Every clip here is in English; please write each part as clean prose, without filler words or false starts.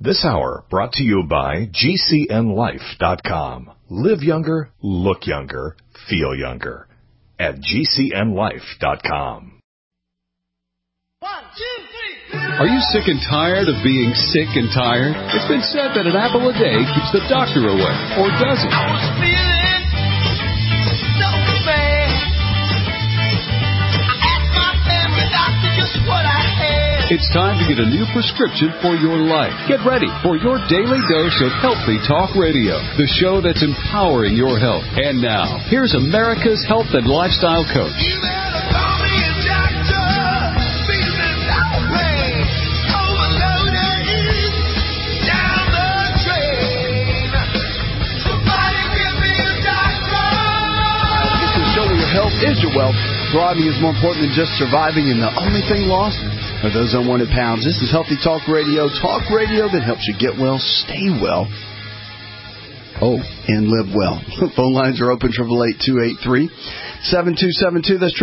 This hour brought to you by GCNLife.com. Live younger, look younger, feel younger at GCNLife.com. 1, 2, 3. Are you sick and tired of being sick and tired? It's been said that an apple a day keeps the doctor away, or does it? I was feeling so bad. I asked my family doctor just what I had. It's time to get a new prescription for your life. Get ready for your daily dose of Healthy Talk Radio, the show that's empowering your health. And now, here's America's health and lifestyle coach. You better call me a doctor. Feeling that way. Overloaded down the drain. Somebody give me a doctor. This is a show where your health is your wealth. Thriving is more important than just surviving, and the only thing lost are those unwanted pounds. This is Healthy Talk Radio that helps you get well, stay well, and live well. Phone lines are open, 888-283-7272. That's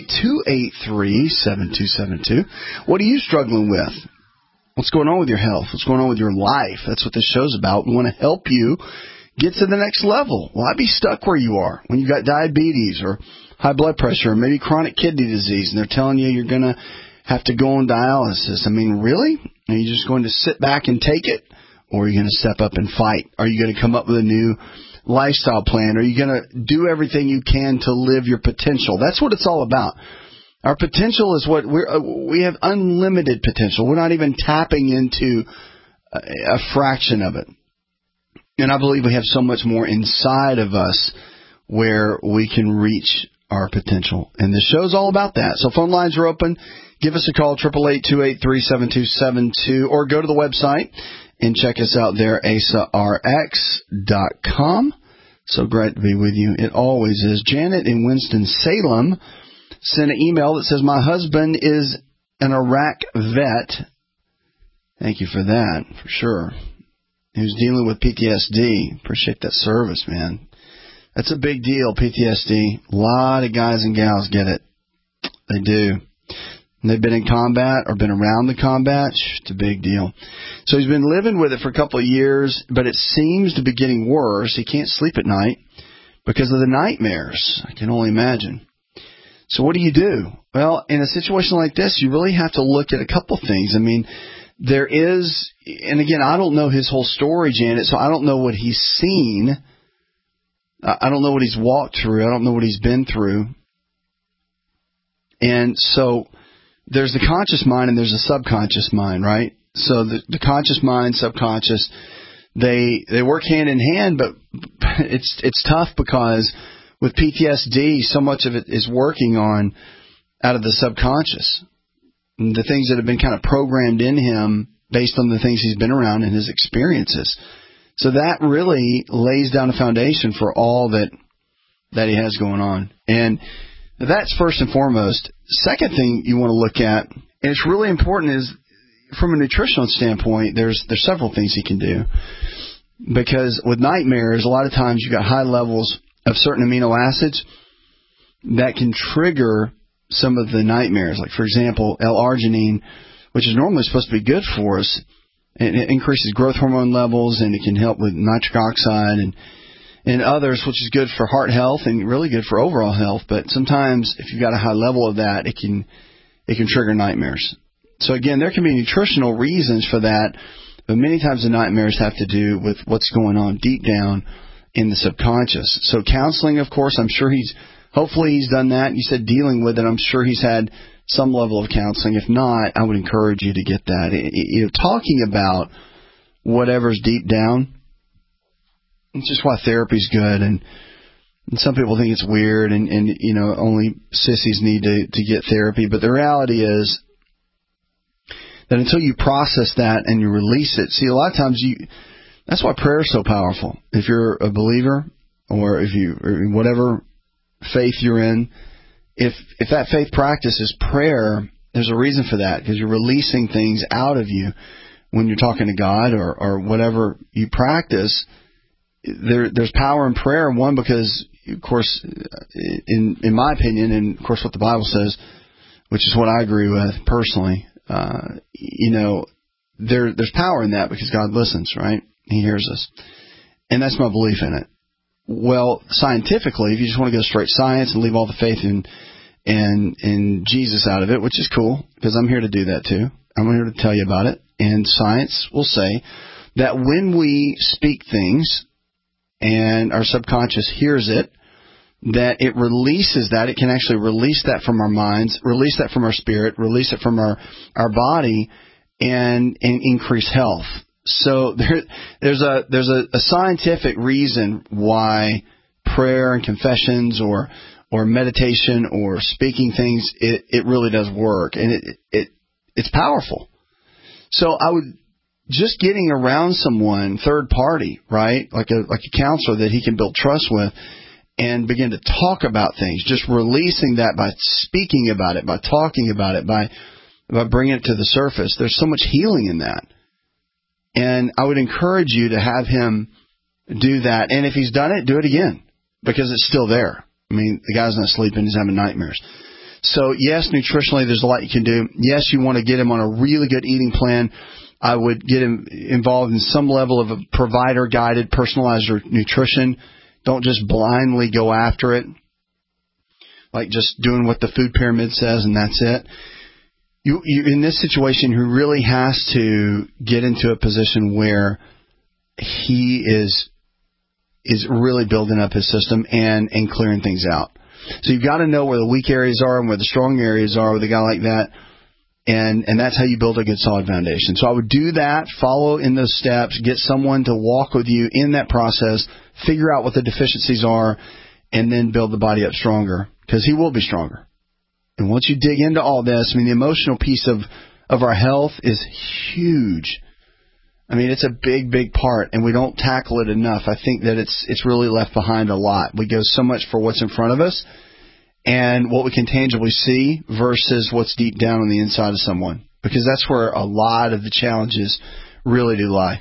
888-283-7272. What are you struggling with? What's going on with your health? What's going on with your life? That's what this show's about. We want to help you get to the next level. Why be stuck where you are when you've got diabetes or high blood pressure or maybe chronic kidney disease, and they're telling you you're going to have to go on dialysis? I mean, really? Are you just going to sit back and take it? Or are you going to step up and fight? Are you going to come up with a new lifestyle plan? Are you going to do everything you can to live your potential? That's what it's all about. Our potential is what we have unlimited potential. We're not even tapping into a fraction of it. And I believe we have so much more inside of us where we can reach our potential. And the show's all about that. So phone lines are open. Give us a call, 888-283-7272, or go to the website and check us out there, asarx.com. So great to be with you. It always is. Janet in Winston-Salem sent an email that says, my husband is an Iraq vet. Thank you for that, for sure. He was dealing with PTSD. Appreciate that service, man. That's a big deal, PTSD. A lot of guys and gals get it. They do. And they've been in combat or been around the combat. It's a big deal. So he's been living with it for a couple of years, but it seems to be getting worse. He can't sleep at night because of the nightmares. I can only imagine. So what do you do? Well, in a situation like this, you really have to look at a couple things. I mean, there is, and again, I don't know his whole story, Janet, so I don't know what he's seen. I don't know what he's walked through. I don't know what he's been through. And so there's the conscious mind and there's the subconscious mind, right? So the conscious mind, subconscious, they work hand in hand, but it's tough because with PTSD, so much of it is working on out of the subconscious. And the things that have been kind of programmed in him based on the things he's been around and his experiences. So that really lays down a foundation for all that he has going on. And that's first and foremost. Second thing you want to look at, and it's really important, is from a nutritional standpoint, there's several things he can do. Because with nightmares, a lot of times you've got high levels of certain amino acids that can trigger some of the nightmares. Like, for example, L-arginine, which is normally supposed to be good for us. It increases growth hormone levels, and it can help with nitric oxide and others, which is good for heart health and really good for overall health. But sometimes if you've got a high level of that, it can trigger nightmares. So again, there can be nutritional reasons for that, but many times the nightmares have to do with what's going on deep down in the subconscious. So counseling, of course, I'm sure hopefully he's done that. You said dealing with it. I'm sure he's had some level of counseling. If not, I would encourage you to get that. Talking about whatever's deep down, it's just why therapy's good. And some people think it's weird and only sissies need to get therapy. But the reality is that until you process that and you release it, see, a lot of times that's why prayer is so powerful. If you're a believer or or whatever faith you're in, if that faith practice is prayer, there's a reason for that, because you're releasing things out of you when you're talking to God or whatever you practice. There's power in prayer, one, because, of course, in my opinion, and of course what the Bible says, which is what I agree with personally, there's power in that because God listens, right? He hears us. And that's my belief in it. Well, scientifically, if you just want to go straight science and leave all the faith in Jesus out of it, which is cool, because I'm here to do that too. I'm here to tell you about it. And science will say that when we speak things and our subconscious hears it, that it releases that. It can actually release that from our minds, release that from our spirit, release it from our body, and increase health. So there's a scientific reason why prayer and confessions or meditation or speaking things, it really does work, and it's powerful. So I would just getting around someone, third party, right, like a counselor that he can build trust with, and begin to talk about things, just releasing that by speaking about it, by talking about it, by bringing it to the surface. There's so much healing in that. And I would encourage you to have him do that. And if he's done it, do it again, because it's still there. I mean, the guy's not sleeping, he's having nightmares. So, yes, nutritionally, there's a lot you can do. Yes, you want to get him on a really good eating plan. I would get him involved in some level of a provider-guided, personalized nutrition. Don't just blindly go after it, like just doing what the food pyramid says and that's it. You in this situation, he really has to get into a position where he is really building up his system and clearing things out. So you've got to know where the weak areas are and where the strong areas are with a guy like that. And that's how you build a good solid foundation. So I would do that, follow in those steps, get someone to walk with you in that process, figure out what the deficiencies are, and then build the body up stronger, because he will be stronger. And once you dig into all this, I mean, the emotional piece of our health is huge. I mean, it's a big, big part, and we don't tackle it enough. I think that it's really left behind a lot. We go so much for what's in front of us and what we can tangibly see versus what's deep down on the inside of someone, because that's where a lot of the challenges really do lie.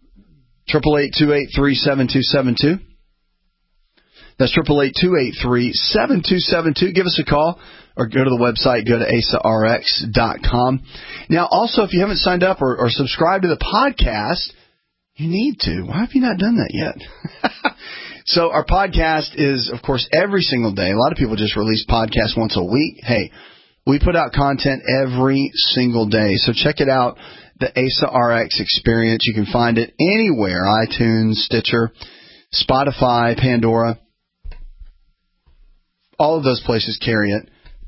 888-283-7272. That's 888-283-7272. Give us a call or go to the website, go to AsaRx.com. Now, also, if you haven't signed up or subscribed to the podcast, you need to. Why have you not done that yet? So our podcast is, of course, every single day. A lot of people just release podcasts once a week. Hey, we put out content every single day. So check it out, the Asa RX Experience. You can find it anywhere, iTunes, Stitcher, Spotify, Pandora. All of those places carry it.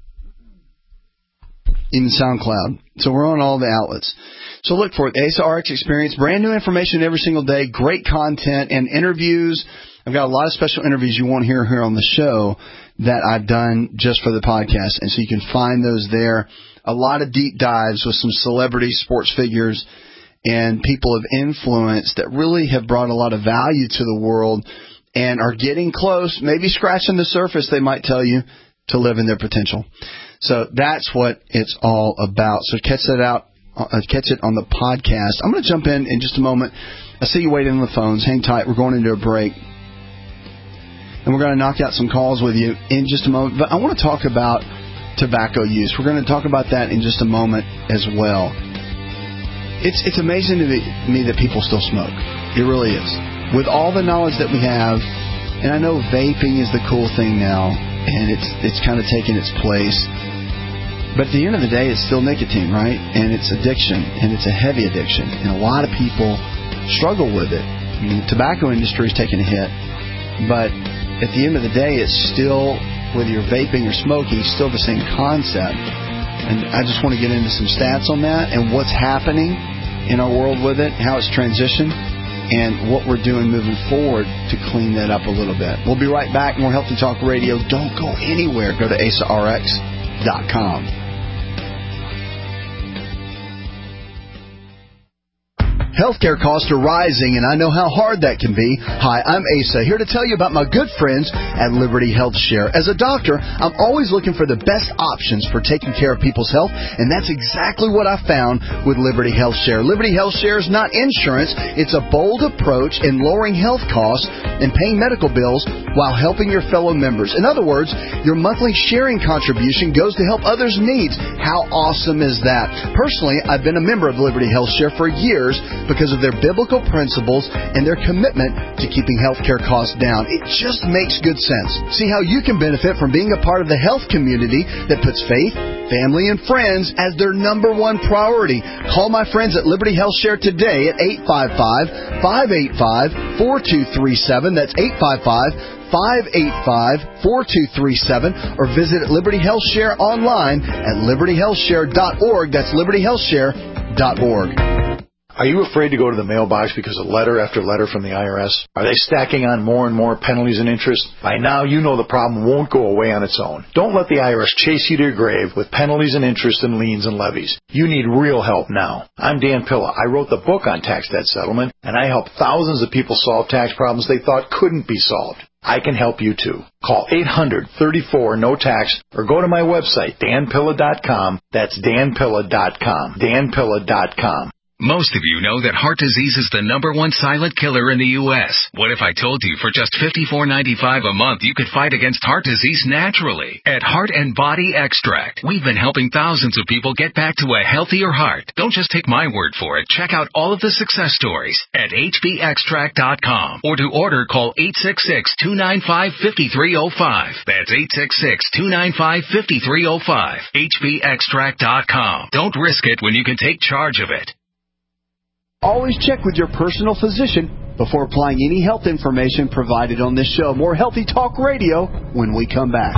Even SoundCloud. So we're on all the outlets. So look for it, the Asa RX Experience. Brand new information every single day. Great content and interviews. I've got a lot of special interviews you won't hear here on the show that I've done just for the podcast. And so you can find those there. A lot of deep dives with some celebrity sports figures and people of influence that really have brought a lot of value to the world and are getting close, maybe scratching the surface, they might tell you, to live in their potential. So that's what it's all about. So catch it on the podcast. I'm going to jump in just a moment. I see you waiting on the phones. Hang tight. We're going into a break. And we're going to knock out some calls with you in just a moment. But I want to talk about tobacco use. We're going to talk about that in just a moment as well. It's amazing to me that people still smoke. It really is. With all the knowledge that we have, and I know vaping is the cool thing now, and it's kind of taken its place. But at the end of the day, it's still nicotine, right? And it's addiction, and it's a heavy addiction. And a lot of people struggle with it. I mean, the tobacco industry is taking a hit. But at the end of the day, it's still, whether you're vaping or smoking, it's still the same concept. And I just want to get into some stats on that and what's happening in our world with it, how it's transitioned, and what we're doing moving forward to clean that up a little bit. We'll be right back. More Healthy Talk Radio. Don't go anywhere. Go to AsaRx.com. Healthcare costs are rising, and I know how hard that can be. Hi, I'm Asa, here to tell you about my good friends at Liberty Health Share. As a doctor, I'm always looking for the best options for taking care of people's health, and that's exactly what I found with Liberty Health Share. Liberty Health Share is not insurance. It's a bold approach in lowering health costs and paying medical bills while helping your fellow members. In other words, your monthly sharing contribution goes to help others' needs. How awesome is that? Personally, I've been a member of Liberty Health Share for years because of their biblical principles and their commitment to keeping healthcare costs down. It just makes good sense. See how you can benefit from being a part of the health community that puts faith, family, and friends as their number one priority. Call my friends at Liberty Health Share today at 855-585-4237. That's 855-585-4237, or visit Liberty Health Share online at libertyhealthshare.org. That's libertyhealthshare.org. Are you afraid to go to the mailbox because of letter after letter from the IRS? Are they stacking on more and more penalties and interest? By now, you know the problem won't go away on its own. Don't let the IRS chase you to your grave with penalties and interest and liens and levies. You need real help now. I'm Dan Pilla. I wrote the book on tax debt settlement, and I help thousands of people solve tax problems they thought couldn't be solved. I can help you too. Call 800-34-NO-TAX or go to my website, danpilla.com. That's danpilla.com. danpilla.com. Most of you know that heart disease is the number one silent killer in the U.S. What if I told you for just $54.95 a month you could fight against heart disease naturally? At Heart and Body Extract, we've been helping thousands of people get back to a healthier heart. Don't just take my word for it. Check out all of the success stories at hbextract.com, or to order, call 866-295-5305. That's 866-295-5305. hbextract.com. Don't risk it when you can take charge of it. Always check with your personal physician before applying any health information provided on this show. More Healthy Talk Radio when we come back.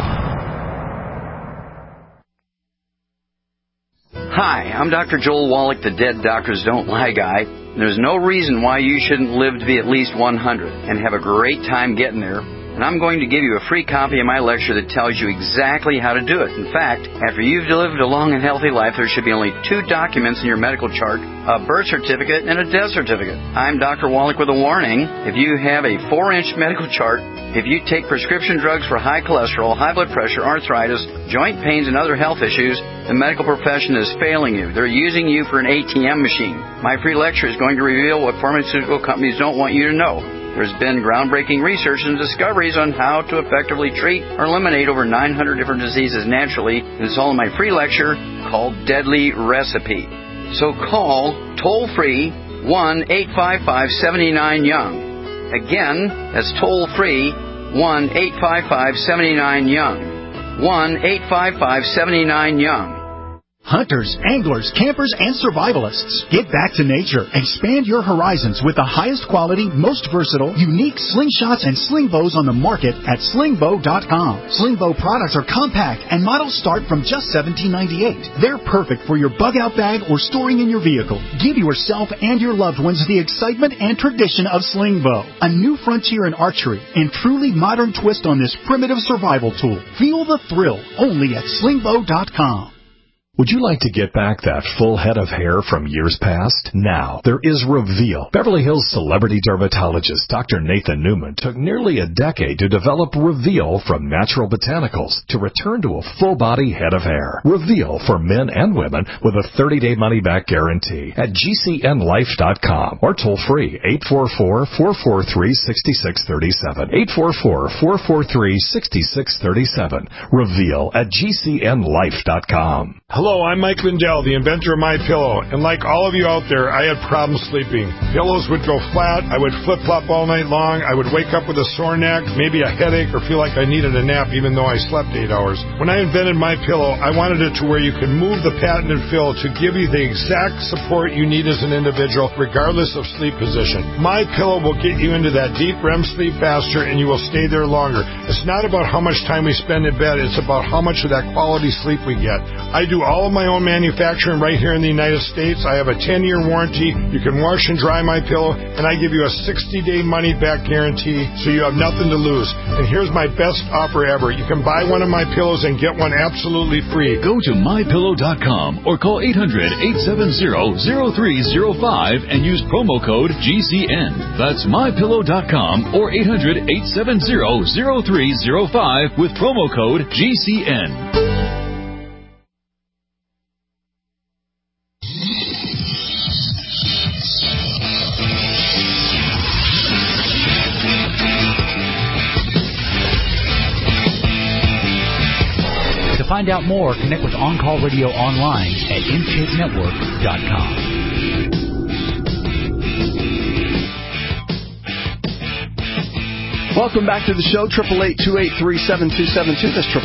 Hi, I'm Dr. Joel Wallach, the Dead Doctors Don't Lie guy. There's no reason why you shouldn't live to be at least 100 and have a great time getting there. And I'm going to give you a free copy of my lecture that tells you exactly how to do it. In fact, after you've lived a long and healthy life, there should be only 2 documents in your medical chart, a birth certificate and a death certificate. I'm Dr. Wallach with a warning. If you have a 4-inch medical chart, if you take prescription drugs for high cholesterol, high blood pressure, arthritis, joint pains, and other health issues, the medical profession is failing you. They're using you for an ATM machine. My free lecture is going to reveal what pharmaceutical companies don't want you to know. There's been groundbreaking research and discoveries on how to effectively treat or eliminate over 900 different diseases naturally. And it's all in my free lecture called Deadly Recipe. So call toll-free 1-855-79-YOUNG. Again, that's toll-free 1-855-79-YOUNG. 1-855-79-YOUNG. Hunters, anglers, campers, and survivalists. Get back to nature. Expand your horizons with the highest quality, most versatile, unique slingshots and sling bows on the market at slingbow.com. Slingbow products are compact and models start from just $17.98. They're perfect for your bug-out bag or storing in your vehicle. Give yourself and your loved ones the excitement and tradition of Slingbow, a new frontier in archery and truly modern twist on this primitive survival tool. Feel the thrill only at slingbow.com. Would you like to get back that full head of hair from years past? Now, there is Reveal. Beverly Hills celebrity dermatologist Dr. Nathan Newman took nearly a decade to develop Reveal from natural botanicals to return to a full-body head of hair. Reveal for men and women with a 30-day money-back guarantee at GCNlife.com or toll-free 844-443-6637. 844-443-6637. Reveal at GCNlife.com. Hello, I'm Mike Lindell, the inventor of MyPillow, and like all of you out there, I had problems sleeping. Pillows would go flat, I would flip-flop all night long, I would wake up with a sore neck, maybe a headache, or feel like I needed a nap even though I slept 8 hours. When I invented MyPillow, I wanted it to where you could move the patented fill to give you the exact support you need as an individual, regardless of sleep position. MyPillow will get you into that deep REM sleep faster, and you will stay there longer. It's not about how much time we spend in bed, it's about how much of that quality sleep we get. I do do all of my own manufacturing right here in the United States. I have a 10-year warranty. You can wash and dry my pillow, and I give you a 60-day money-back guarantee, so you have nothing to lose. And here's my best offer ever. You can buy one of my pillows and get one absolutely free. Go to mypillow.com or call 800-870-0305 and use promo code GCN. That's mypillow.com or 800-870-0305 with promo code GCN. To find out more, connect with On Call Radio online at InShapeNetwork.com. Welcome back to the show, 888-283-7272. That's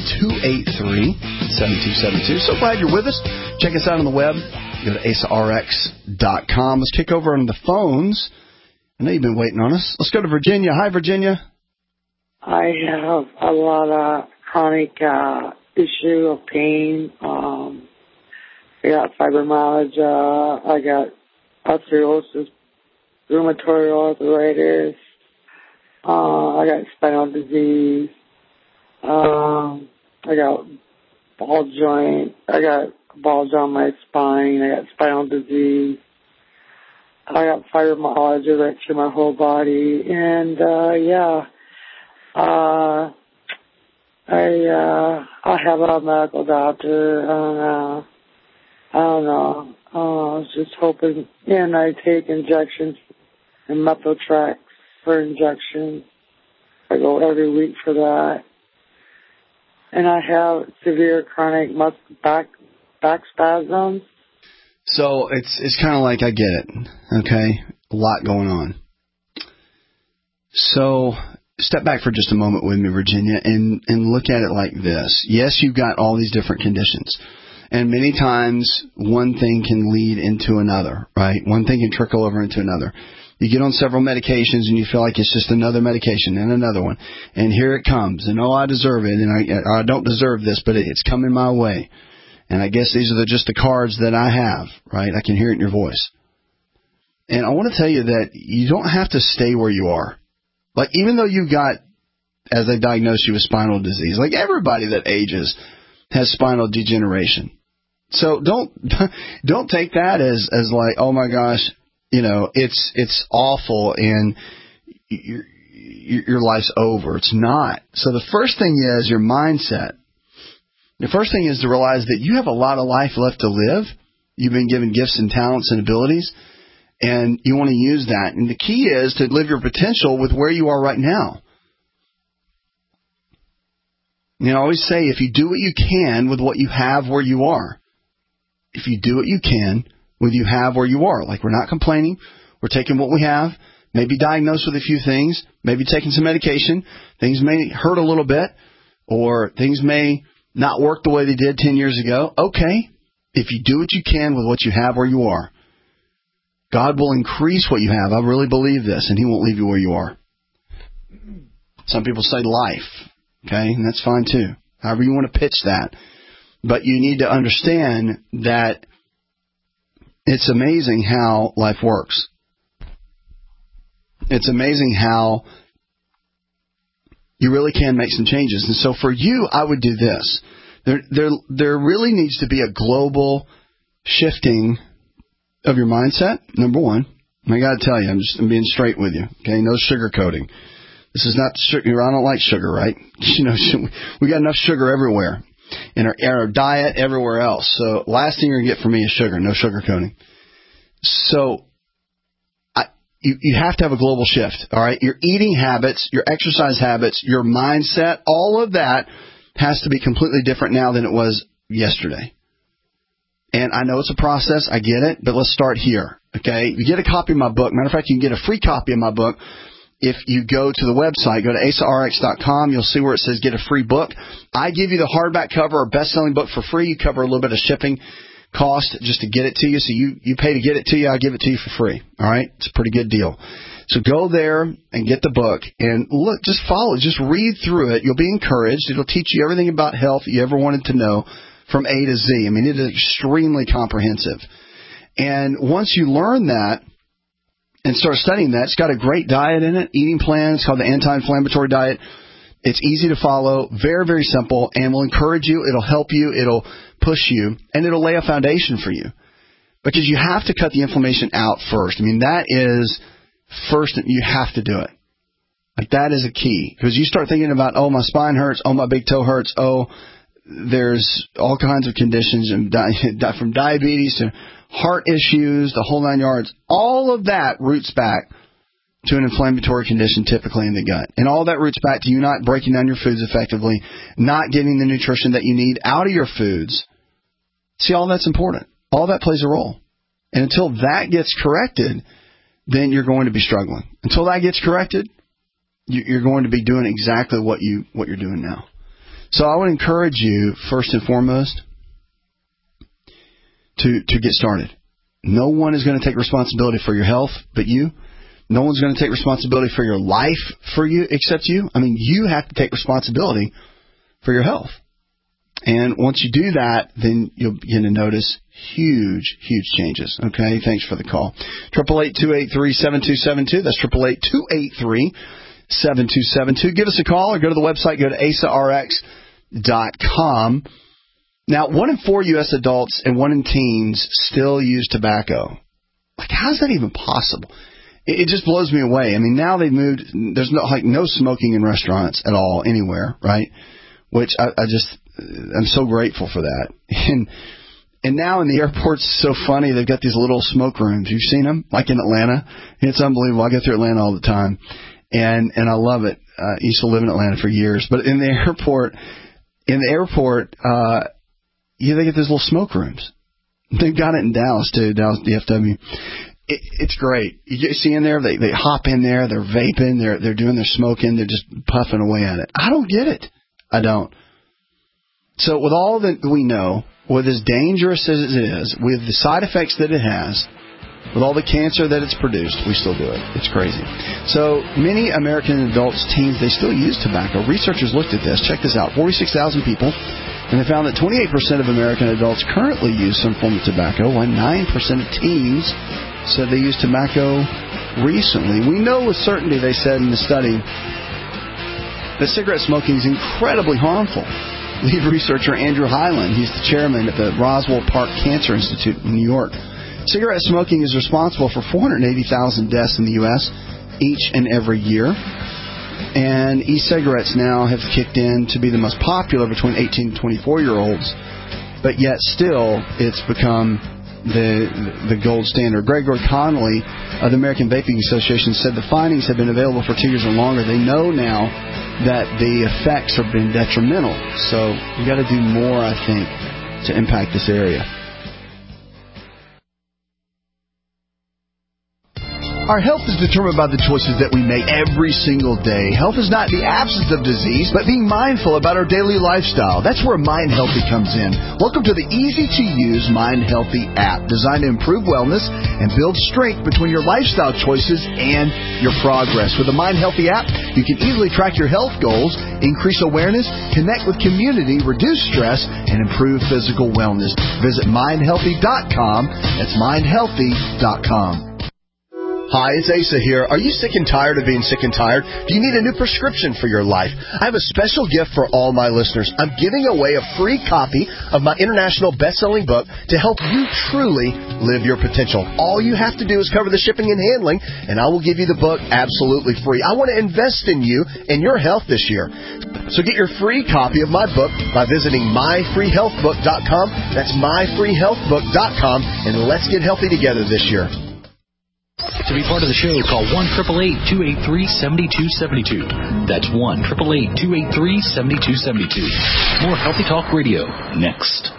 888-283-7272. So glad you're with us. Check us out on the web. Go to AceRx.com. Let's kick over on the phones. I know you've been waiting on us. Let's go to Virginia. Hi, Virginia. I have a lot of chronic issue of pain. I got fibromyalgia. I got arthrosis, rheumatoid arthritis. I got spinal disease. I got ball joint. I got balls on my spine. I got spinal disease. I got fibromyalgia right through my whole body. And, I have a medical doctor. I don't know. I was just hoping. And I take injections and Methotrax for injections. I go every week for that. And I have severe chronic back spasms. So it's kind of like, I get it, okay? A lot going on. So step back for just a moment with me, Virginia, and look at it like this. Yes, you've got all these different conditions. And many times one thing can lead into another, right? One thing can trickle over into another. You get on several medications and you feel like it's just another medication and another one. And here it comes. And, I deserve it. And I don't deserve this, but it's coming my way. And I guess these are just the cards that I have, right? I can hear it in your voice. And I want to tell you that you don't have to stay where you are. Like, even though you got, as they diagnosed you with spinal disease, like everybody that ages has spinal degeneration. So don't take that as like, oh my gosh, it's awful and your life's over. It's not. So the first thing is your mindset. The first thing is to realize that you have a lot of life left to live. You've been given gifts and talents and abilities, and you want to use that. And the key is to live your potential with where you are right now. I always say, if you do what you can with what you have where you are, if you do what you can with you have where you are, like we're not complaining, we're taking what we have, maybe diagnosed with a few things, maybe taking some medication, things may hurt a little bit, or things may not work the way they did 10 years ago. Okay, if you do what you can with what you have where you are, God will increase what you have. I really believe this, and He won't leave you where you are. Some people say life, okay, and that's fine too. However you want to pitch that. But you need to understand that it's amazing how life works. It's amazing how you really can make some changes. And so for you, I would do this. There really needs to be a global shifting of your mindset, number one. And I got to tell you, I'm being straight with you. Okay, no sugarcoating. This is not sugar. I don't like sugar, right? We got enough sugar everywhere in our diet, everywhere else. So last thing you're gonna get from me is sugar. No sugarcoating. So you have to have a global shift. All right, your eating habits, your exercise habits, your mindset, all of that has to be completely different now than it was yesterday. And I know it's a process. I get it, but let's start here. Okay, you get a copy of my book. Matter of fact, you can get a free copy of my book. If you go to the website, go to AceRx.com, you'll see where it says get a free book. I give you the hardback cover or best-selling book for free. You cover a little bit of shipping cost just to get it to you. So you pay to get it to you. I give it to you for free. All right? It's a pretty good deal. So go there and get the book and look, just follow it. Just read through it. You'll be encouraged. It'll teach you everything about health you ever wanted to know from A to Z. I mean, it is extremely comprehensive. And once you learn that and start studying that, it's got a great diet in it, eating plan. It's called the anti-inflammatory diet. It's easy to follow, very, very simple, and will encourage you. It'll help you. It'll push you, and it'll lay a foundation for you. Because you have to cut the inflammation out first. I mean, that is first, you have to do it. Like, that is a key. Because you start thinking about, oh, my spine hurts, oh, my big toe hurts, oh, there's all kinds of conditions, from diabetes to heart issues, the whole 9 yards. All of that roots back to an inflammatory condition, typically in the gut. And all that roots back to you not breaking down your foods effectively, not getting the nutrition that you need out of your foods. See, all that's important. All that plays a role. And until that gets corrected, then you're going to be struggling. Until that gets corrected, you're going to be doing exactly what you're doing now. So I would encourage you, first and foremost, to get started. No one is going to take responsibility for your health but you. No one's going to take responsibility for your life for you except you. I mean, you have to take responsibility for your health. And once you do that, then you'll begin to notice huge, huge changes. Okay, thanks for the call. 888-283-7272. That's 888-283-7272. Give us a call or go to the website. Go to asarx.com. Now, 1 in 4 U.S. adults and 1 in teens still use tobacco. Like, how is that even possible? It just blows me away. I mean, now they've moved. There's no smoking in restaurants at all anywhere, right? Which I'm so grateful for that. And now in the airports, it's so funny. They've got these little smoke rooms. You've seen them, like in Atlanta. It's unbelievable. I go through Atlanta all the time, and I love it. I used to live in Atlanta for years. But in the airport, they get these little smoke rooms. They've got it in Dallas too, Dallas DFW. It's great. You see in there, they hop in there, they're vaping, they're doing their smoking, they're just puffing away at it. I don't get it. I don't. So with all that we know, with as dangerous as it is, with the side effects that it has, with all the cancer that it's produced, we still do it. It's crazy. So many American adults, teens, they still use tobacco. Researchers looked at this. Check this out. 46,000 people. And they found that 28% of American adults currently use some form of tobacco, while 9% of teens said they used tobacco recently. We know with certainty, they said in the study, that cigarette smoking is incredibly harmful. Lead researcher Andrew Hyland, he's the chairman at the Roswell Park Cancer Institute in New York. Cigarette smoking is responsible for 480,000 deaths in the U.S. each and every year. And e-cigarettes now have kicked in to be the most popular between 18 and 24-year-olds. But yet still, it's become the gold standard. Gregor Connolly of the American Vaping Association said the findings have been available for 2 years or longer. They know now that the effects have been detrimental. So we've got to do more, I think, to impact this area. Our health is determined by the choices that we make every single day. Health is not the absence of disease, but being mindful about our daily lifestyle. That's where Mind Healthy comes in. Welcome to the easy-to-use Mind Healthy app, designed to improve wellness and build strength between your lifestyle choices and your progress. With the Mind Healthy app, you can easily track your health goals, increase awareness, connect with community, reduce stress, and improve physical wellness. Visit mindhealthy.com. That's mindhealthy.com. Hi, it's Asa here. Are you sick and tired of being sick and tired? Do you need a new prescription for your life? I have a special gift for all my listeners. I'm giving away a free copy of my international best-selling book to help you truly live your potential. All you have to do is cover the shipping and handling, and I will give you the book absolutely free. I want to invest in you and your health this year. So get your free copy of my book by visiting myfreehealthbook.com. That's myfreehealthbook.com, and let's get healthy together this year. To be part of the show, call 1-888-283-7272. That's 1-888-283-7272. More Healthy Talk Radio next.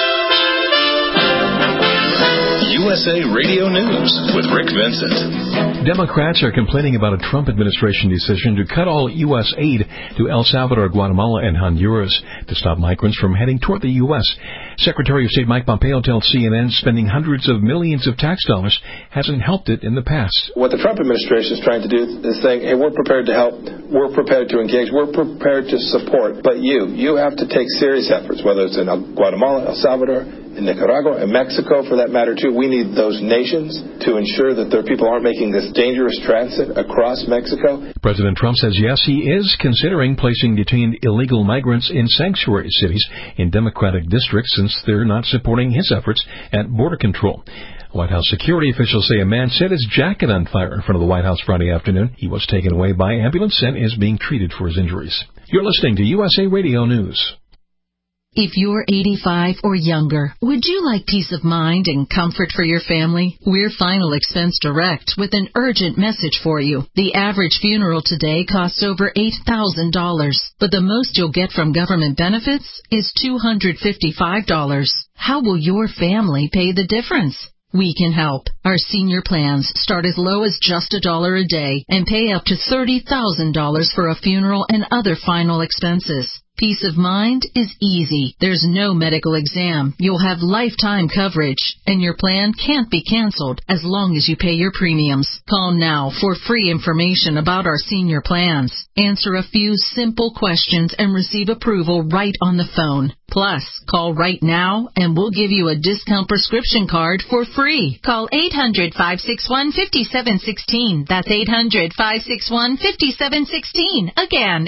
USA Radio News with Rick Vincent. Democrats are complaining about a Trump administration decision to cut all U.S. aid to El Salvador, Guatemala, and Honduras to stop migrants from heading toward the U.S. Secretary of State Mike Pompeo tells CNN spending hundreds of millions of tax dollars hasn't helped it in the past. What the Trump administration is trying to do is saying, hey, we're prepared to help, we're prepared to engage, we're prepared to support, but you have to take serious efforts, whether it's in Guatemala, El Salvador, in Nicaragua, and Mexico for that matter too. We need those nations to ensure that their people aren't making this dangerous transit across Mexico. President Trump says yes, he is considering placing detained illegal migrants in sanctuary cities in Democratic districts since they're not supporting his efforts at border control. White House security officials say a man set his jacket on fire in front of the White House Friday afternoon. He was taken away by ambulance and is being treated for his injuries. You're listening to USA Radio News. If you're 85 or younger, would you like peace of mind and comfort for your family? We're Final Expense Direct with an urgent message for you. The average funeral today costs over $8,000, but the most you'll get from government benefits is $255. How will your family pay the difference? We can help. Our senior plans start as low as just $1 a day and pay up to $30,000 for a funeral and other final expenses. Peace of mind is easy. There's no medical exam. You'll have lifetime coverage, and your plan can't be canceled as long as you pay your premiums. Call now for free information about our senior plans. Answer a few simple questions and receive approval right on the phone. Plus, call right now and we'll give you a discount prescription card for free. Call 800-561-5716. That's 800-561-5716. Again,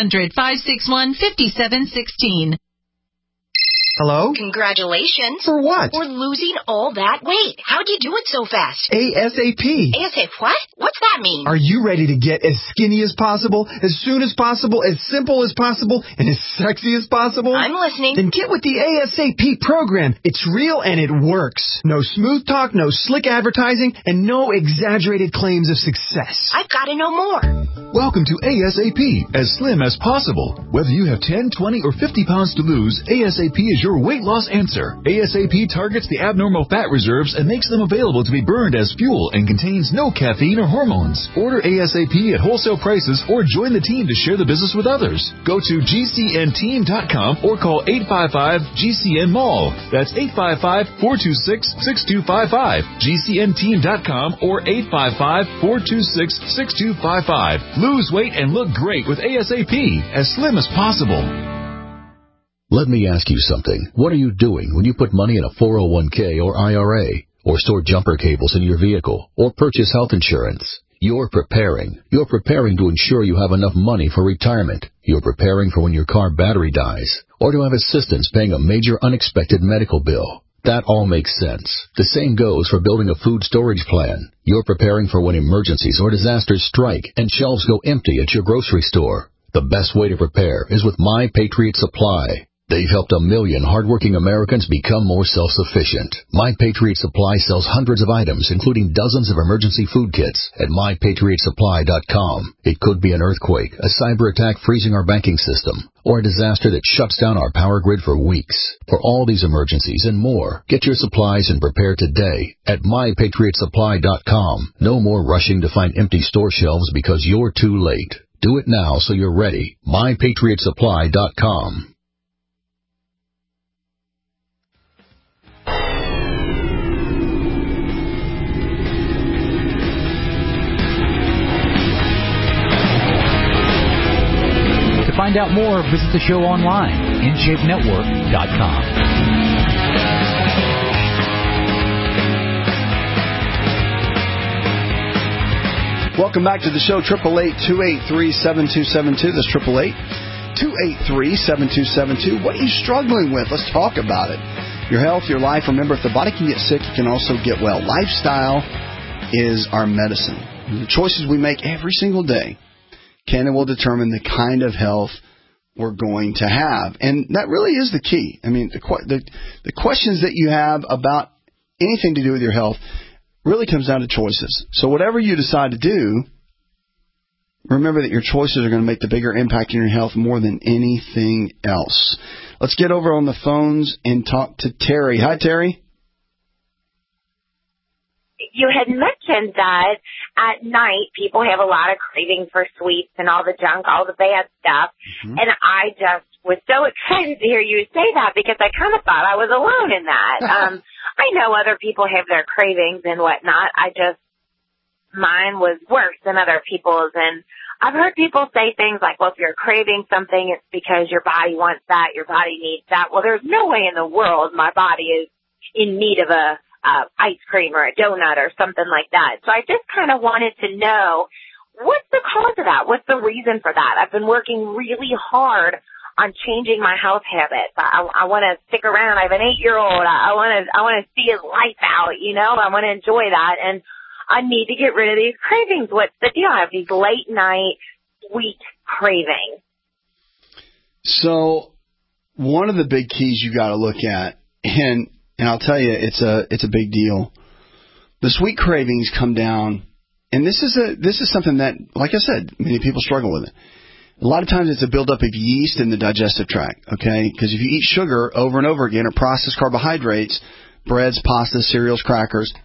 800-561-5716. Hello? Congratulations. For what? For losing all that weight. How'd you do it so fast? ASAP. ASAP what? What's that mean? Are you ready to get as skinny as possible, as soon as possible, as simple as possible, and as sexy as possible? I'm listening. Then get with the ASAP program. It's real and it works. No smooth talk, no slick advertising, and no exaggerated claims of success. I've got to know more. Welcome to ASAP, as slim as possible. Whether you have 10, 20, or 50 pounds to lose, ASAP is your weight loss answer. ASAP targets the abnormal fat reserves and makes them available to be burned as fuel and contains no caffeine or hormones. Order ASAP at wholesale prices or join the team to share the business with others. Go to GCNteam.com or call 855-GCN-MALL. That's 855-426-6255. GCNteam.com or 855-426-6255. Lose weight and look great with ASAP, as slim as possible. Let me ask you something. What are you doing when you put money in a 401k or IRA, or store jumper cables in your vehicle, or purchase health insurance? You're preparing. You're preparing to ensure you have enough money for retirement. You're preparing for when your car battery dies, or to have assistance paying a major unexpected medical bill. That all makes sense. The same goes for building a food storage plan. You're preparing for when emergencies or disasters strike and shelves go empty at your grocery store. The best way to prepare is with My Patriot Supply. They've helped 1 million hardworking Americans become more self-sufficient. My Patriot Supply sells hundreds of items, including dozens of emergency food kits at MyPatriotSupply.com. It could be an earthquake, a cyber attack freezing our banking system, or a disaster that shuts down our power grid for weeks. For all these emergencies and more, get your supplies and prepare today at MyPatriotSupply.com. No more rushing to find empty store shelves because you're too late. Do it now so you're ready. MyPatriotSupply.com. To find out more, visit the show online, InShapeNetwork.com. Welcome back to the show, 888-283-7272. That's 888-283-7272. What are you struggling with? Let's talk about it. Your health, your life. Remember, if the body can get sick, it can also get well. Lifestyle is our medicine. The choices we make every single day can and will determine the kind of health we're going to have. And that really is the key. I mean, the questions that you have about anything to do with your health really comes down to choices. So whatever you decide to do, remember that your choices are going to make the bigger impact in your health more than anything else. Let's get over on the phones and talk to Terry. Hi, Terry. you had mentioned that at night people have a lot of craving for sweets and all the junk, all the bad stuff. Mm-hmm. And I just was so excited to hear you say that because I kind of thought I was alone in that. I know other people have their cravings and whatnot. Mine was worse than other people's. And I've heard people say things like, well, if you're craving something, it's because your body wants that, your body needs that. Well, there's no way in the world my body is in need of a ice cream or a donut or something like that. So I just kind of wanted to know, what's the cause of that? What's the reason for that? I've been working really hard on changing my health habits. I want to stick around. I have an 8-year-old. I want to see his life out, you know. I want to enjoy that, and I need to get rid of these cravings. What's the deal? I have these late night sweet cravings. So one of the big keys you got to look at, and I'll tell you, it's a big deal. The sweet cravings come down, and this is something that, like I said, many people struggle with it. A lot of times it's a buildup of yeast in the digestive tract, okay? Because if you eat sugar over and over again or processed carbohydrates, breads, pastas, cereals, crackers,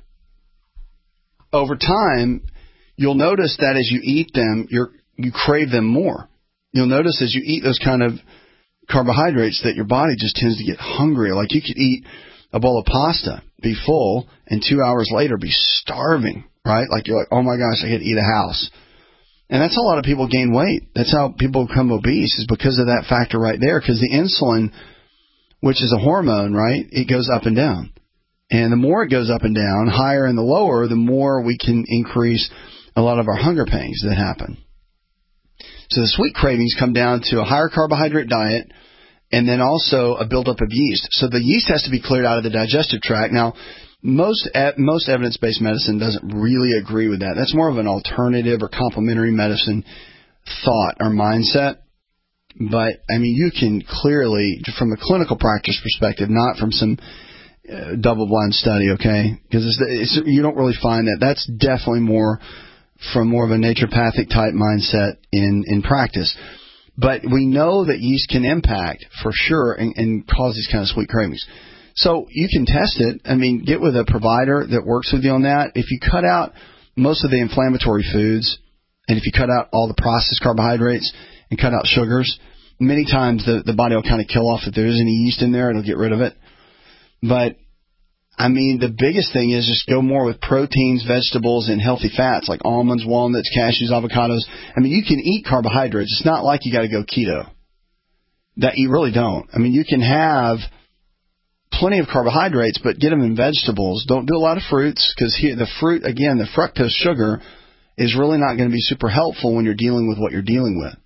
over time, you'll notice that as you eat them, you crave them more. You'll notice as you eat those kind of carbohydrates that your body just tends to get hungrier. Like you could eat a bowl of pasta, be full, and 2 hours later be starving, right? Like you're like, oh my gosh, I could eat a house. And that's how a lot of people gain weight. That's how people become obese, is because of that factor right there. Because the insulin, which is a hormone, right, it goes up and down. And the more it goes up and down, higher and the lower, the more we can increase a lot of our hunger pangs that happen. So the sweet cravings come down to a higher carbohydrate diet and then also a buildup of yeast. So the yeast has to be cleared out of the digestive tract. Now, most evidence-based medicine doesn't really agree with that. That's more of an alternative or complementary medicine thought or mindset. But, I mean, you can clearly, from a clinical practice perspective, not from some double-blind study, okay? Because you don't really find that. That's definitely more from more of a naturopathic type mindset in practice. But we know that yeast can impact, for sure, and cause these kind of sweet cravings. So you can test it. I mean, get with a provider that works with you on that. If you cut out most of the inflammatory foods, and if you cut out all the processed carbohydrates and cut out sugars, many times the body will kind of kill off if there is any yeast in there. It'll get rid of it. But, I mean, the biggest thing is just go more with proteins, vegetables, and healthy fats like almonds, walnuts, cashews, avocados. I mean, you can eat carbohydrates. It's not like you got to go keto. That you really don't. I mean, you can have plenty of carbohydrates, but get them in vegetables. Don't do a lot of fruits, because the fruit, again, the fructose sugar is really not going to be super helpful when you're dealing with what you're dealing with.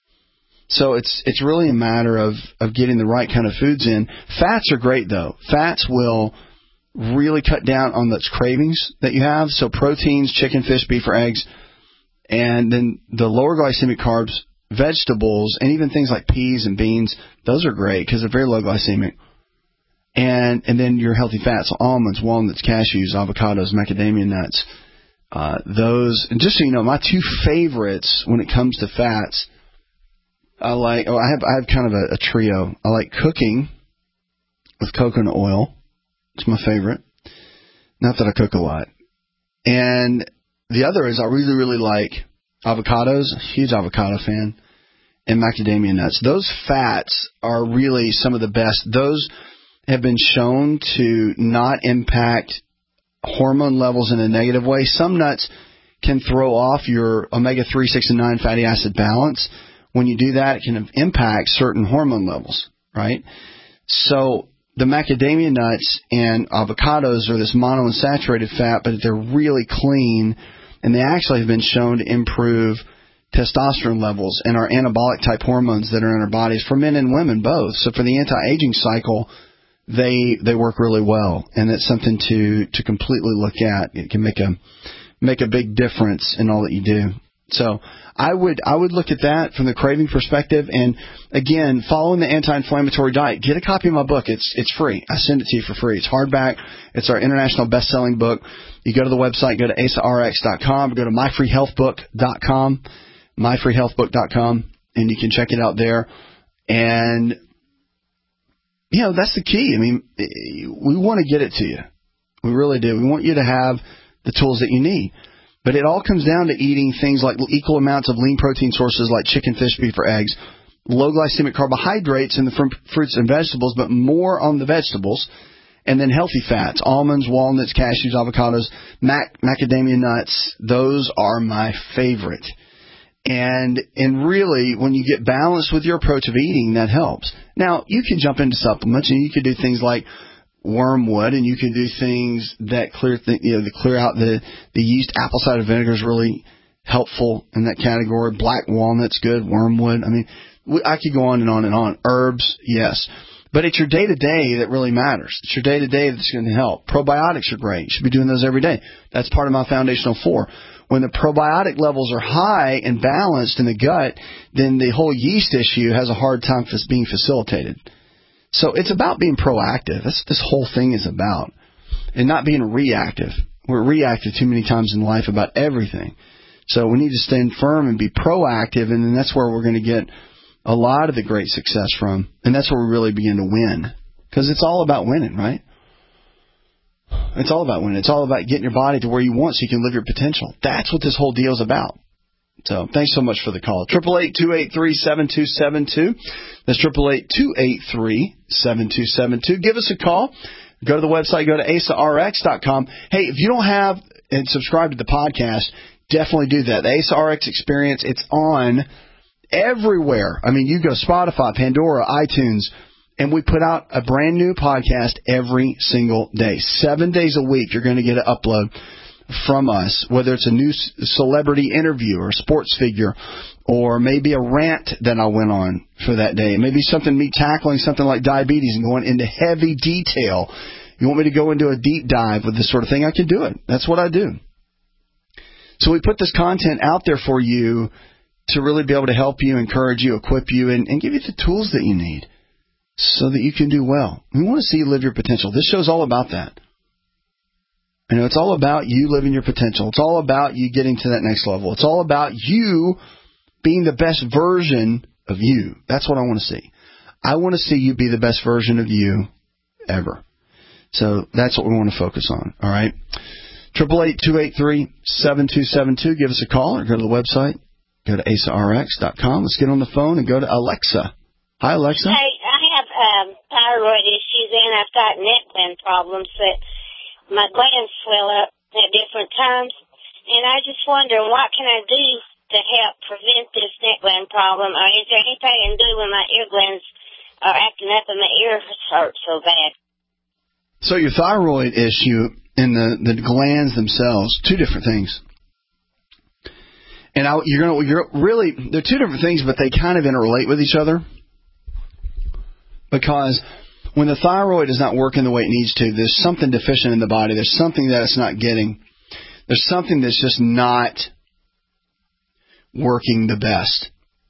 So it's really a matter of getting the right kind of foods in. Fats are great, though. Fats will really cut down on those cravings that you have. So proteins, chicken, fish, beef, or eggs, and then the lower glycemic carbs, vegetables, and even things like peas and beans, those are great because they're very low glycemic. And then your healthy fats, almonds, walnuts, cashews, avocados, macadamia nuts. Those, and just so you know, my two favorites when it comes to fats, I have kind of a trio. I like cooking with coconut oil. It's my favorite. Not that I cook a lot. And the other is I really, really like avocados. Huge avocado fan. And macadamia nuts. Those fats are really some of the best. Those have been shown to not impact hormone levels in a negative way. Some nuts can throw off your omega-3, 6, and 9 fatty acid balance. When you do that, it can impact certain hormone levels, right? So the macadamia nuts and avocados are this monounsaturated fat, but they're really clean, and they actually have been shown to improve testosterone levels and our anabolic type hormones that are in our bodies for men and women both. So for the anti-aging cycle, they work really well, and it's something to completely look at. It can make a big difference in all that you do. So I would look at that from the craving perspective, and again, following the anti-inflammatory diet. Get a copy of my book. It's free. I send it to you for free. It's hardback. It's our international best-selling book. You go to the website, go to AsaRx.com, go to myfreehealthbook.com, myfreehealthbook.com, and you can check it out there. And that's the key. I mean, we want to get it to you. We really do. We want you to have the tools that you need. But it all comes down to eating things like equal amounts of lean protein sources like chicken, fish, beef, or eggs, low glycemic carbohydrates in the fruits and vegetables, but more on the vegetables, and then healthy fats, almonds, walnuts, cashews, avocados, macadamia nuts. Those are my favorite. And really, when you get balanced with your approach of eating, that helps. Now, you can jump into supplements, and you can do things like wormwood, and you can do things that clear out the yeast. Apple cider vinegar is really helpful in that category. Black walnut's good. Wormwood. I mean, I could go on and on and on. Herbs, yes. But it's your day-to-day that really matters. It's your day-to-day that's going to help. Probiotics are great. You should be doing those every day. That's part of my foundational 4. When the probiotic levels are high and balanced in the gut, then the whole yeast issue has a hard time being facilitated. So it's about being proactive. That's what this whole thing is about. And not being reactive. We're reactive too many times in life about everything. So we need to stand firm and be proactive, and then that's where we're going to get a lot of the great success from. And that's where we really begin to win. Because it's all about winning, right? It's all about winning. It's all about getting your body to where you want so you can live your potential. That's what this whole deal is about. So thanks so much for the call. 888-283-7272. That's 888-283-7272. Give us a call. Go to the website. Go to AsaRx.com. Hey, if you don't have and subscribe to the podcast, definitely do that. The Asa RX Experience, it's on everywhere. I mean, you go Spotify, Pandora, iTunes, and we put out a brand new podcast every single day. 7 days a week, you're going to get an upload from us, whether it's a new celebrity interview or a sports figure, or maybe a rant that I went on for that day. Maybe something, me tackling something like diabetes and going into heavy detail. You want me to go into a deep dive with this sort of thing? I can do it. That's what I do. So we put this content out there for you to really be able to help you, encourage you, equip you, and give you the tools that you need so that you can do well. We want to see you live your potential. This show's all about that. You know, it's all about you living your potential. It's all about you getting to that next level. It's all about you being the best version of you. That's what I want to see. I want to see you be the best version of you ever. So that's what we want to focus on. All right. 888-283-7272. Give us a call or go to the website. Go to AsaRx.com. Let's get on the phone and go to Alexa. Hi, Alexa. Hey, I have thyroid issues and I've got neck gland problems that my glands swell up at different times. And I just wonder, what can I do to help prevent this neck gland problem? Or is there anything I can do when my ear glands are acting up and my ears hurt so bad? So your thyroid issue and the glands themselves, two different things. And you're really, they're two different things, but they kind of interrelate with each other. Because when the thyroid is not working the way it needs to, there's something deficient in the body. There's something that it's not getting. There's something that's just not working the best.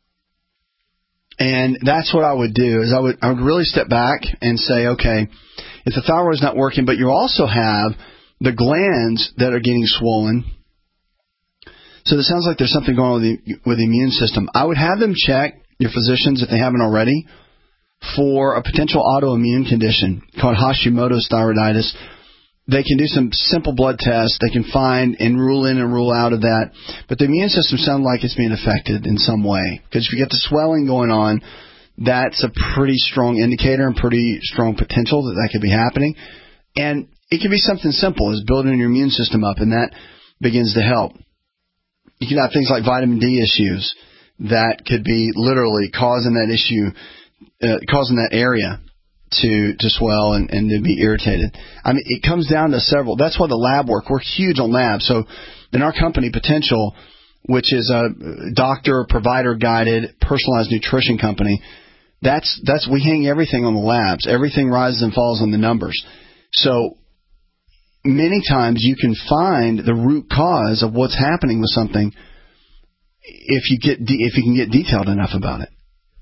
And that's what I would do, is I would really step back and say, okay, if the thyroid is not working, but you also have the glands that are getting swollen. So it sounds like there's something going on with the immune system. I would have them check, your physicians, if they haven't already, for a potential autoimmune condition called Hashimoto's thyroiditis. They can do some simple blood tests. They can find and rule in and rule out of that. But the immune system sounds like it's being affected in some way. Because if you get the swelling going on, that's a pretty strong indicator and pretty strong potential that could be happening. And it can be something simple as building your immune system up, and that begins to help. You can have things like vitamin D issues that could be literally causing that issue, causing that area to swell and to be irritated. I mean, it comes down to several. That's why the lab work, we're huge on labs. So in our company, Potential, which is a doctor, provider guided, personalized nutrition company, we hang everything on the labs. Everything rises and falls on the numbers. So many times you can find the root cause of what's happening with something if you can get detailed enough about it.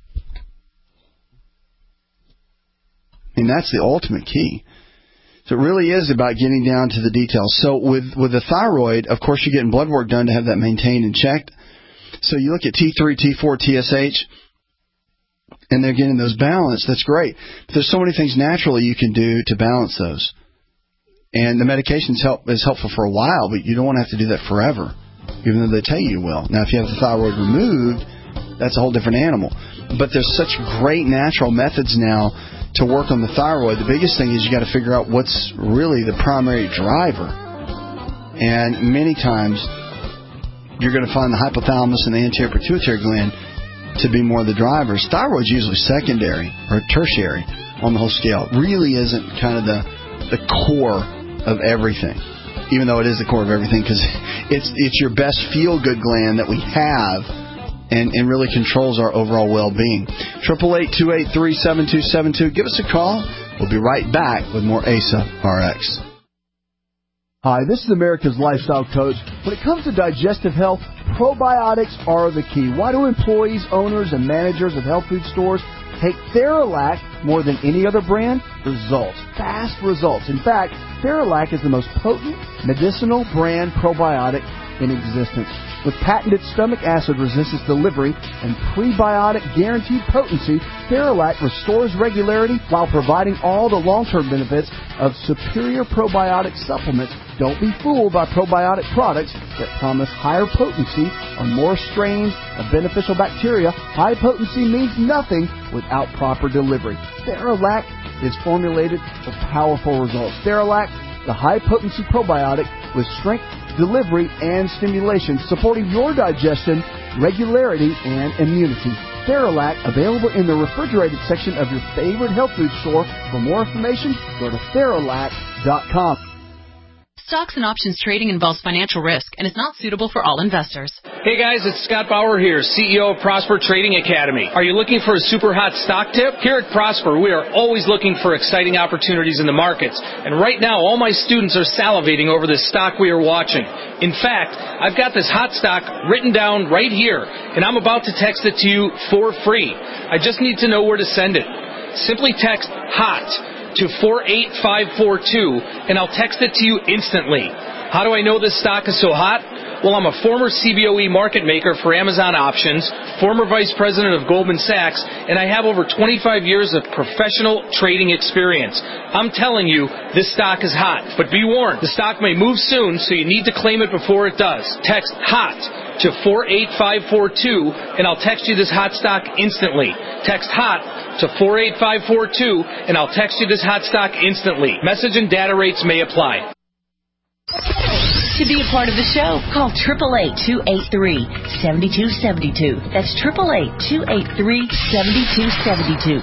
I mean, that's the ultimate key. So it really is about getting down to the details. So with the thyroid, of course, you're getting blood work done to have that maintained and checked. So you look at T3, T4, TSH, and they're getting those balanced. That's great. But there's so many things naturally you can do to balance those. And the medication is helpful for a while, but you don't want to have to do that forever, even though they tell you will. Now, if you have the thyroid removed, that's a whole different animal. But there's such great natural methods now to work on the thyroid. The biggest thing is you got to figure out what's really the primary driver. And many times you're going to find the hypothalamus and the anterior pituitary gland to be more the drivers. Thyroid's usually secondary or tertiary on the whole scale. It really isn't kind of the core of everything, even though it is the core of everything, because it's your best feel-good gland that we have and really controls our overall well-being. 888-283-7272. Give us a call. We'll be right back with more ASA RX. Hi, this is America's Lifestyle Coach. When it comes to digestive health, probiotics are the key. Why do employees, owners, and managers of health food stores take Theralac more than any other brand? Results. Fast results. In fact, Theralac is the most potent medicinal brand probiotic in existence. With patented stomach acid resistance delivery and prebiotic guaranteed potency, Theralac restores regularity while providing all the long-term benefits of superior probiotic supplements. Don't be fooled by probiotic products that promise higher potency on more strains of beneficial bacteria. High potency means nothing without proper delivery. Theralac is formulated for powerful results. Theralac, the high-potency probiotic with strength, delivery, and stimulation, supporting your digestion, regularity, and immunity. Theralac, available in the refrigerated section of your favorite health food store. For more information, go to Theralac.com. Stocks and options trading involves financial risk and is not suitable for all investors. Hey guys, it's Scott Bauer here, CEO of Prosper Trading Academy. Are you looking for a super hot stock tip? Here at Prosper, we are always looking for exciting opportunities in the markets. And right now, all my students are salivating over this stock we are watching. In fact, I've got this hot stock written down right here, and I'm about to text it to you for free. I just need to know where to send it. Simply text HOT to 48542, and I'll text it to you instantly. How do I know this stock is so hot? Well, I'm a former CBOE market maker for Amazon Options, former vice president of Goldman Sachs, and I have over 25 years of professional trading experience. I'm telling you, this stock is hot. But be warned, the stock may move soon, so you need to claim it before it does. Text HOT to 48542, and I'll text you this hot stock instantly. Text HOT to 48542, and I'll text you this hot stock instantly. Message and data rates may apply. To be a part of the show, call 888-283-7272. That's 888-283-7272.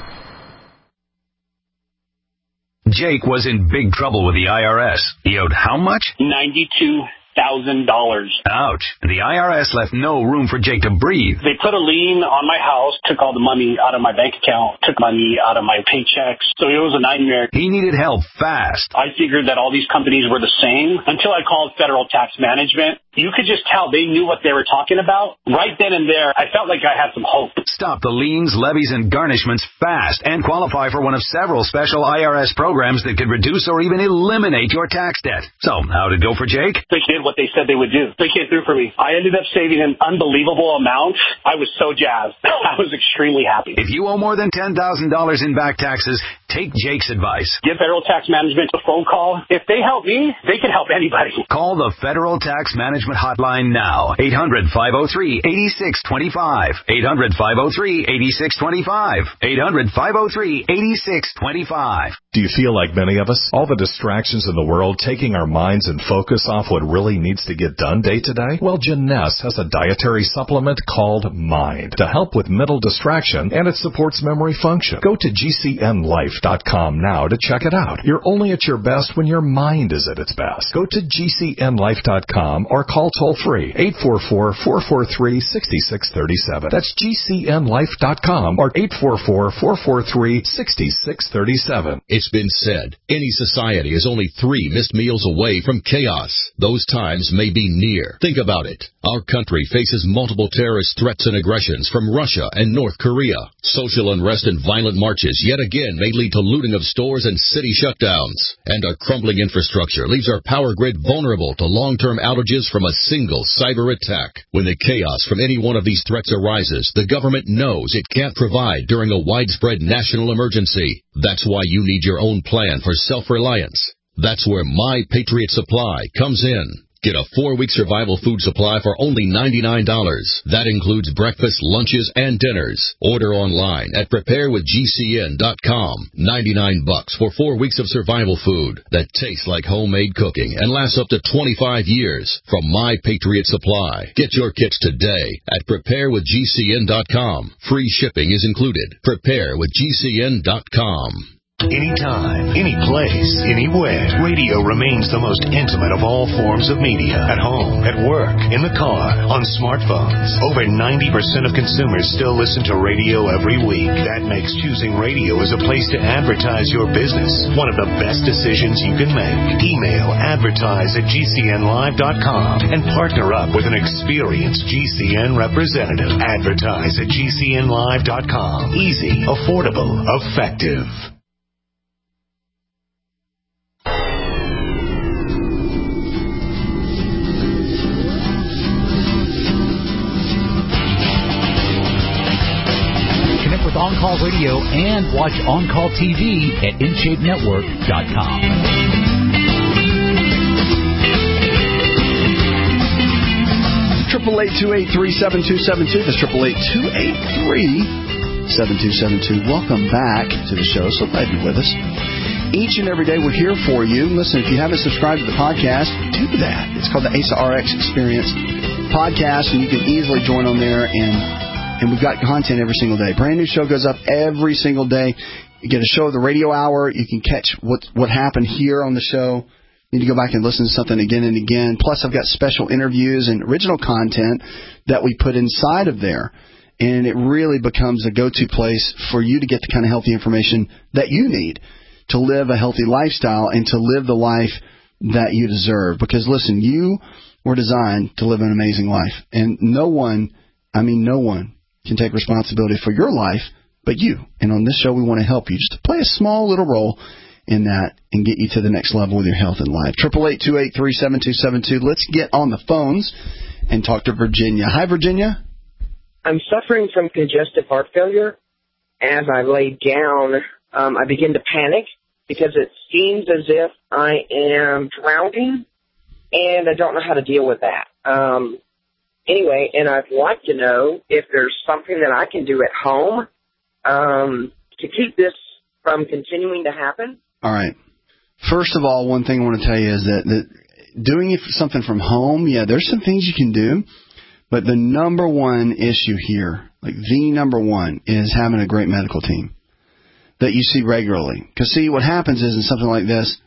Jake was in big trouble with the IRS. He owed how much? $92,000. Ouch. The IRS left no room for Jake to breathe. They put a lien on my house, took all the money out of my bank account, took money out of my paychecks. So it was a nightmare. He needed help fast. I figured that all these companies were the same until I called Federal Tax Management. You could just tell they knew what they were talking about. Right then and there, I felt like I had some hope. Stop the liens, levies, and garnishments fast and qualify for one of several special IRS programs that could reduce or even eliminate your tax debt. So, how'd it go for Jake? They did what they said they would do. They came through for me. I ended up saving an unbelievable amount. I was so jazzed. I was extremely happy. If you owe more than $10,000 in back taxes, take Jake's advice. Give Federal Tax Management a phone call. If they help me, they can help anybody. Call the Federal Tax Management hotline now. 800-503-8625. 800-503-8625. 800-503-8625. Do you feel like many of us? All the distractions in the world taking our minds and focus off what really needs to get done day to day? Well, Janess has a dietary supplement called Mind to help with mental distraction, and it supports memory function. Go to GCNlife.com now to check it out. You're only at your best when your mind is at its best. Go to GCNlife.com or call toll-free 844-443-6637. That's GCNlife.com or 844-443-6637. It's been said, any society is only 3 missed meals away from chaos. Those times may be near. Think about it. Our country faces multiple terrorist threats and aggressions from Russia and North Korea. Social unrest and violent marches yet again may lead to looting of stores and city shutdowns. And our crumbling infrastructure leaves our power grid vulnerable to long-term outages from a single cyber attack. When the chaos from any one of these threats arises, the government knows it can't provide during a widespread national emergency. That's why you need your own plan for self-reliance. That's where My Patriot Supply comes in. Get a 4-week survival food supply for only $99. That includes breakfast, lunches, and dinners. Order online at preparewithgcn.com. $99 for 4 weeks of survival food that tastes like homemade cooking and lasts up to 25 years from My Patriot Supply. Get your kits today at preparewithgcn.com. Free shipping is included. Preparewithgcn.com. Anytime, any place, anywhere, radio remains the most intimate of all forms of media. At home, at work, in the car, on smartphones. Over 90% of consumers still listen to radio every week. That makes choosing radio as a place to advertise your business one of the best decisions you can make. Email advertise@gcnlive.com and partner up with an experienced GCN representative. Advertise at gcnlive.com. Easy, affordable, effective. With On-Call Radio and watch On-Call TV at InShapeNetwork.com. 888-283-7272. That's 888-283-7272. Welcome back to the show. So glad you're with us. Each and every day we're here for you. Listen, if you haven't subscribed to the podcast, do that. It's called the ASA RX Experience Podcast, and you can easily join on there, and we've got content every single day. Brand new show goes up every single day. You get a show of the radio hour. You can catch what happened here on the show. You need to go back and listen to something again and again. Plus, I've got special interviews and original content that we put inside of there. And it really becomes a go-to place for you to get the kind of healthy information that you need to live a healthy lifestyle and to live the life that you deserve. Because, listen, you were designed to live an amazing life. And no one can take responsibility for your life but you. And on this show, we want to help you just to play a small little role in that and get you to the next level with your health and life. 888-283-7272. Let's get on the phones and talk to Virginia. Hi, Virginia. I'm suffering from congestive heart failure. As I lay down, I begin to panic because it seems as if I am drowning, and I don't know how to deal with that. Anyway, and I'd like to know if there's something that I can do at home to keep this from continuing to happen. All right. First of all, one thing I want to tell you is that doing something from home, yeah, there's some things you can do, but the number one issue here, like the number one, is having a great medical team that you see regularly. Because, see, what happens is in something like this,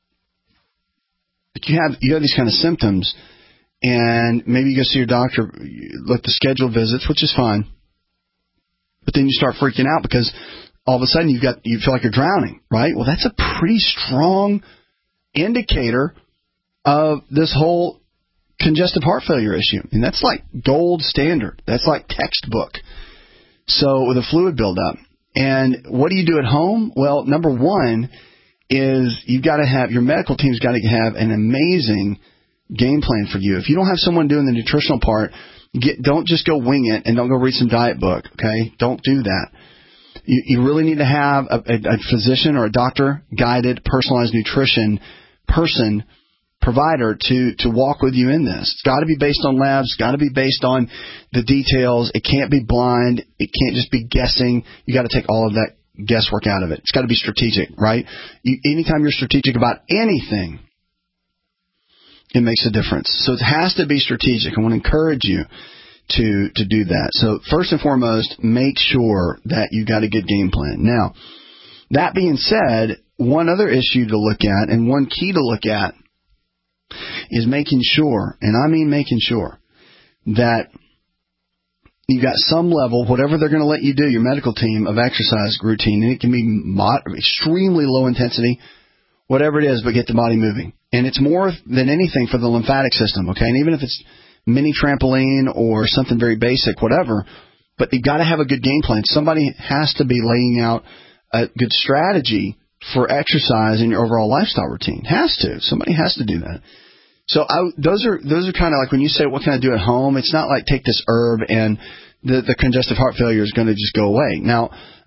you have these kind of symptoms, and maybe you go see your doctor, look to schedule visits, which is fine. But then you start freaking out because all of a sudden you feel like you're drowning, right? Well, that's a pretty strong indicator of this whole congestive heart failure issue. And that's like gold standard. That's like textbook. So with a fluid buildup. And what do you do at home? Well, number one is you've got to have, your medical team's got to have an amazing game plan for you. If you don't have someone doing the nutritional part, don't just go wing it and don't go read some diet book, okay? Don't do that. You really need to have a physician or a doctor-guided, personalized nutrition provider to walk with you in this. It's got to be based on labs. It's got to be based on the details. It can't be blind. It can't just be guessing. You got to take all of that guesswork out of it. It's got to be strategic, right? Anytime you're strategic about anything, it makes a difference. So it has to be strategic. I want to encourage you to do that. So first and foremost, make sure that you got a good game plan. Now, that being said, one other issue to look at and one key to look at is making sure, and I mean making sure, that you got some level, whatever they're going to let you do, your medical team, of exercise routine. And it can be extremely low intensity, whatever it is, but get the body moving. And it's more than anything for the lymphatic system, okay? And even if it's mini trampoline or something very basic, whatever, but you've got to have a good game plan. Somebody has to be laying out a good strategy for exercise in your overall lifestyle routine. Has to. Somebody has to do that. So those are kind of like when you say, what can I do at home? It's not like take this herb and the congestive heart failure is going to just go away. Now,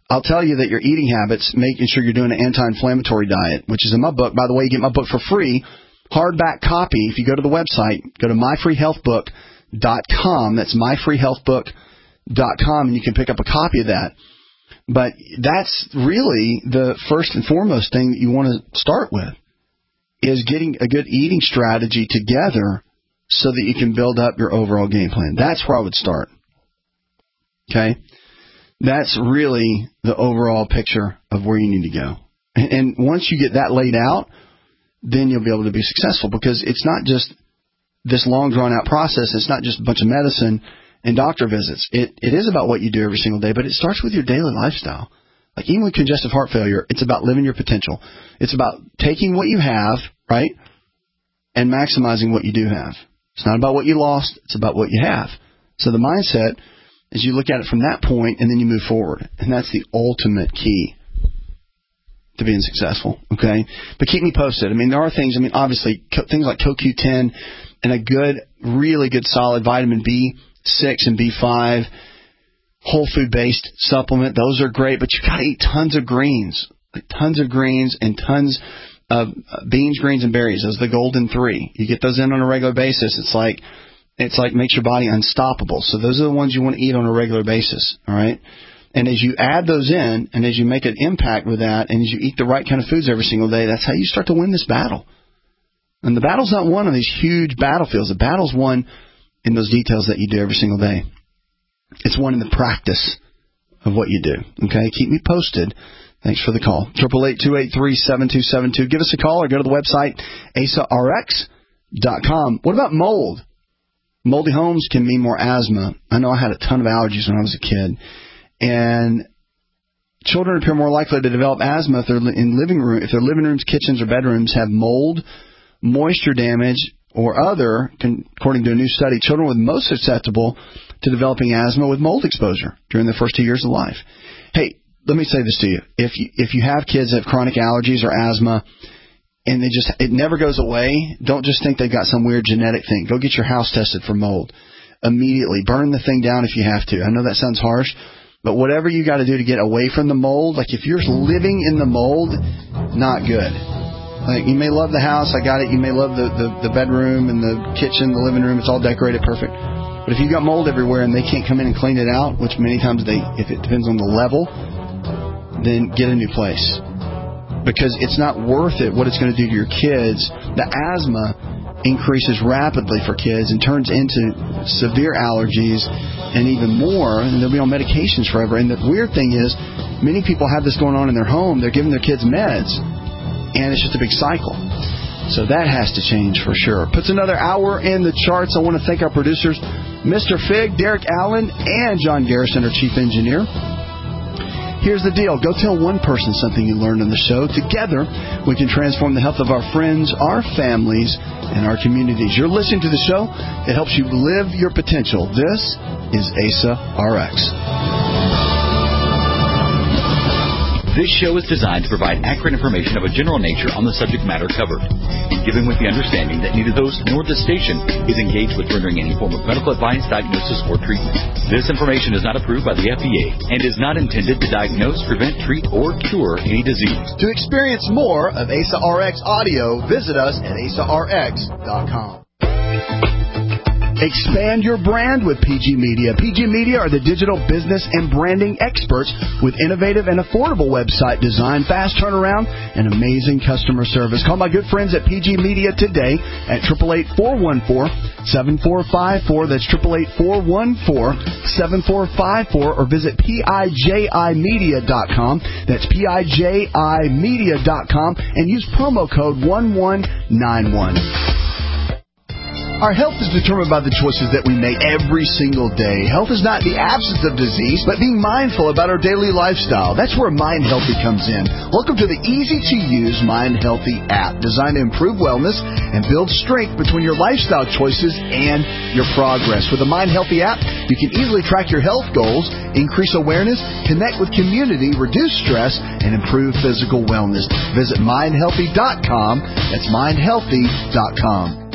I'll tell you that your eating habits, making sure you're doing an anti-inflammatory diet, which is in my book. By the way, you get my book for free, hardback copy. If you go to the website, go to myfreehealthbook.com. That's myfreehealthbook.com, and you can pick up a copy of that. But that's really the first and foremost thing that you want to start with, is getting a good eating strategy together so that you can build up your overall game plan. That's where I would start. Okay? That's really the overall picture of where you need to go. And once you get that laid out, then you'll be able to be successful, because it's not just this long, drawn-out process. It's not just a bunch of medicine and doctor visits. It is about what you do every single day, but it starts with your daily lifestyle. Like even with congestive heart failure, it's about living your potential. It's about taking what you have, right, and maximizing what you do have. It's not about what you lost. It's about what you have. So the mindset is you look at it from that point, and then you move forward. And that's the ultimate key to being successful, okay? But keep me posted. I mean, there are things, obviously, things like CoQ10 and a good, really good solid vitamin B6 and B5, whole food-based supplement. Those are great, but you got to eat tons of greens, and tons of beans, greens, and berries. Those are the golden three. You get those in on a regular basis. It's like makes your body unstoppable. So those are the ones you want to eat on a regular basis, all right? And as you add those in, and as you make an impact with that, and as you eat the right kind of foods every single day, that's how you start to win this battle. And the battle's not won on these huge battlefields. The battle's won in those details that you do every single day. It's won in the practice of what you do, okay? Keep me posted. Thanks for the call. 888-283-7272. Give us a call or go to the website, AsaRx.com. What about mold? Moldy homes can mean more asthma. I know I had a ton of allergies when I was a kid. And children appear more likely to develop asthma if their living rooms, kitchens, or bedrooms have mold, moisture damage, or other. According to a new study, children were most susceptible to developing asthma with mold exposure during their first 2 years of life. Hey, let me say this to you. If you have kids that have chronic allergies or asthma, and it never goes away, don't just think they've got some weird genetic thing. Go get your house tested for mold immediately. Burn the thing down if you have to. I know that sounds harsh, but whatever you got to do to get away from the mold, like if you're living in the mold, not good. Like you may love the house, I got it. You may love the bedroom and the kitchen, the living room. It's all decorated perfect. But if you got mold everywhere and they can't come in and clean it out, which many times if it depends on the level, then get a new place. Because it's not worth it what it's going to do to your kids. The asthma increases rapidly for kids and turns into severe allergies and even more, and they'll be on medications forever. And the weird thing is, many people have this going on in their home. They're giving their kids meds, and it's just a big cycle. So that has to change for sure. Puts another hour in the charts. I want to thank our producers, Mr. Fig, Derek Allen, and John Garrison, our chief engineer. Here's the deal. Go tell one person something you learned on the show. Together, we can transform the health of our friends, our families, and our communities. You're listening to the show. It helps you live your potential. This is Asa RX. This show is designed to provide accurate information of a general nature on the subject matter covered, and given with the understanding that neither the host nor the station is engaged with rendering any form of medical advice, diagnosis, or treatment. This information is not approved by the FDA and is not intended to diagnose, prevent, treat, or cure any disease. To experience more of Asa RX audio, visit us at asarx.com. Expand your brand with PG Media. PG Media are the digital business and branding experts with innovative and affordable website design, fast turnaround, and amazing customer service. Call my good friends at PG Media today at 888-414-7454. That's 888-414-7454, or visit PIJImedia.com. That's PIJImedia.com, and use promo code 1191. Our health is determined by the choices that we make every single day. Health is not the absence of disease, but being mindful about our daily lifestyle. That's where Mind Healthy comes in. Welcome to the easy-to-use Mind Healthy app, designed to improve wellness and build strength between your lifestyle choices and your progress. With the Mind Healthy app, you can easily track your health goals, increase awareness, connect with community, reduce stress, and improve physical wellness. Visit mindhealthy.com. That's mindhealthy.com.